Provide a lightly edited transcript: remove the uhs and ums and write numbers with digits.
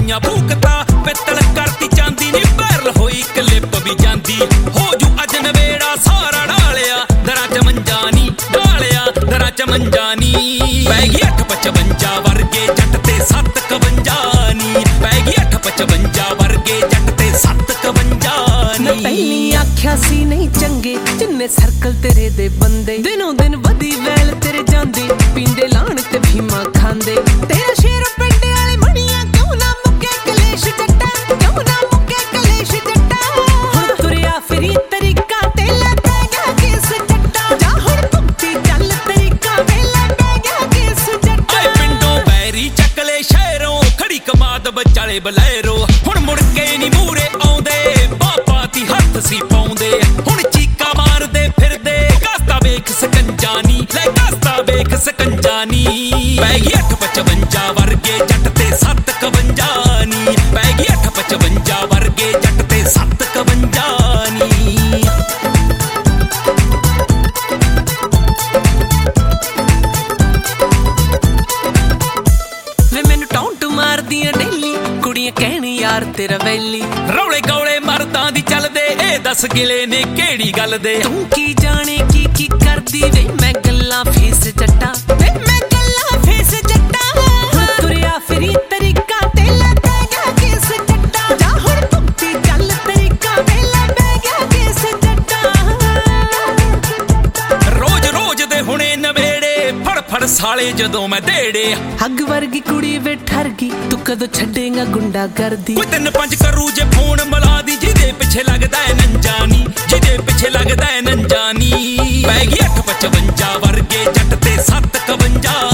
ਦੀਆਂ ਭੂਕਤਾ ਪਿੱਤਲ ਕਰਤੀ ਚਾਂਦੀ ਨੀ ਪੈਰਲ ਹੋਈ ਕਲਿੱਪ ਵੀ ਜਾਂਦੀ ਹੋ ਜੂ ਅੱਜ ਨਵੇੜਾ ਸਾਰਾ ਢਾਲਿਆ ਦਰਾਂ ਚ ਮੰਜਾ ਨੀ ਢਾਲਿਆ ਦਰਾਂ ਚ ਮੰਜਾ ਨੀ ਪੈ ਗਈ 855 ਵਰਗੇ ਜੱਟ ਤੇ 751 ਨੀ ਪੈ ਗਈ 855 ਵਰਗੇ ਜੱਟ ਤੇ 751 ਨੀ ਪਹਿਲੀ ਆਖਿਆ ਸੀ ਨਹੀਂ ਚੰਗੇ ਜਿੰਨੇ ਸਰਕਲ ਤੇਰੇ ਦੇ ਬੰਦੇ ਦਿਨੋਂ ਦਿਨ ਵਧੀ ਵੈਲ ਤੇਰੇ ਜਾਂਦੇ ਪੀਂਦੇ ਲਾਣ ਤੇ ਭੀਮਾ ਖਾਂਦੇ ਤੇਰਾ ਸ਼ੇਰ ਪਿੰਡ ਵਾਲੇ ਮਣੀਆਂ ਕਿਉਂ ਨਾ ਮੁੱਕੇ ਕਲੇਸ਼ ਜੱਟਾ ਕਿਉਂ ਨਾ ਮੁੱਕੇ ਕਲੇਸ਼ ਜੱਟਾ ਹੁਣ ਤੁਰਿਆ ਫਿਰੀ ਤਰੀਕਾ ਤੇ ਲੈ ਪੈ ਗਿਆ ਕਿਸ ਜੱਟਾ ਜਾ ਹੁਣ ਭੁਗਤੀ ਚੱਲ ਤਰੀਕਾ ਤੇ ਲੈ ਪੈ ਗਿਆ ਕਿਸ ਜੱਟਾ ਆਏ ਪਿੰਡੋਂ ਬੈਰੀ ਚੱਕਲੇ ਸ਼ਹਿਰੋਂ ਖੜੀ ਕਮਾਦ ਵਿਚਾਲੇ ਬਲੈਰੋ ਹੁਣ ਮੁੜ ਕੇ ਨੀ ਮੂਰੇ ਆਉਂਦੇ ਬਾਪਾ ਦੀ ਹੱਥ ਸੀ ਪਾਉਂਦੇ ਹੁਣ ਚੀਕਾ ਮਾਰਦੇ ਫਿਰਦੇ ਕਾਸਤਾ ਵੇਖ ਸਕੰਜਾ ਨੀ ਲੈ ਕਾਸਤਾ ਵੇਖ ਸਕੰਜਾ ਨੀ ਪੈ ਗਈ 855 ਵਰਗੇ ਜੱਟ ਤੇ 751 ਨੀ ਪੈ ਗਈ 855 ਵਰਗੇ ਜੱਟ ਤੇ 751 ਨੀ ਵੇ ਮੈਨੂੰ ਟੌਂਟ ਮਾਰਦੀਆਂ ਡੇਲੀ ਕੁੜੀਆਂ ਕਹਿਣ ਯਾਰ ਤੇਰਾ ਵੈਲੀ ਰੌਲੇ ਗੌਲੇ ਮਰਦਾਂ ਦੀ ਚੱਲਦੇ ਇਹ ਦੱਸ ਗਿਲੇ ਨੇ ਕਿਹੜੀ ਗੱਲ ਦੇ ਤੂੰ ਕੀ ਜਾਣੇ ਕੀ ਕਰਦੀ ਵੇ ਮੈਂ ਗੱਲਾਂ ਫੇਸ ਜੱਟਾ ਵੇ ਮੈਂ ਗੱਲਾਂ ਫੇਸ ਜੱਟਾ ਹੁਣ ਤੁਰਿਆ ਫਿਰੀ ਤਰੀਕਾ ਤੇ ਲੈ ਪੈ ਗਿਆ ਕਿਸ ਜੱਟਾ ਜਾ ਹੁਣ ਭੁਗਤੀ ਚੱਲ ਤਰੀਕਾ ਤੇ ਲੈ ਪੈ ਗਿਆ ਕਿਸ ਜੱਟਾ ਰੋਜ਼ ਰੋਜ਼ ਦੇ ਹੁਣੇ ਨਵੇੜੇ ਫੜ ਫੜ ਸਾਲੇ ਜਦੋਂ ਮੈਂ ਢੇੜੇ ਹੱਗ ਵਰਗੀ ਕੁੜੀ ਵੇ ਠਰ ਗਈ ਤੂੰ ਕਦੋਂ ਛੱਡੇਗਾ ਗੁੰਡਾ ਕਰਦੀ ਕੋਈ 3-5 ਕਰੂ ਜੇ ਫੋਨ ਮਿਲਾ ਦੀ ਜਿਹਦੇ ਪਿੱਛੇ ਲੱਗਦਾ ਏ ਨੰਜਾਨੀ ਜਿਹਦੇ ਪਿੱਛੇ ਲੱਗਦਾ ਏ ਨੰਜਾਨੀ ਪੈ ਗਈ 855 ਵਰਗੇ ਜੱਟ ਤੇ 751